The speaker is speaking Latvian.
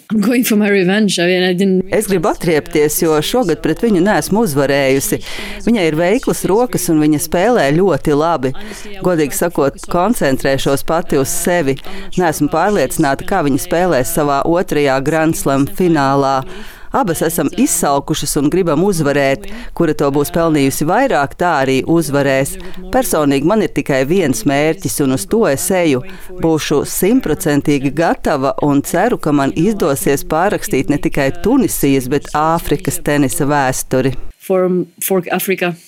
Es gribu atriepties, jo šogad pret viņu neesmu uzvarējusi. Viņai ir veiklas rokas un viņa spēlē ļoti labi. Godīgi sakot, koncentrēšos pati uz sevi. Neesmu pārliecināta, kā viņa spēlēs savā otrajā Grand Slam finālā. Abas esam izsalkušas un gribam uzvarēt. Kura to būs pelnījusi vairāk, tā arī uzvarēs. Personīgi man ir tikai viens mērķis, un uz to es eju. Būšu 100% gatava un ceru, ka man izdosies pārrakstīt ne tikai Tunisijas, bet Āfrikas tenisa vēsturi. For Africa.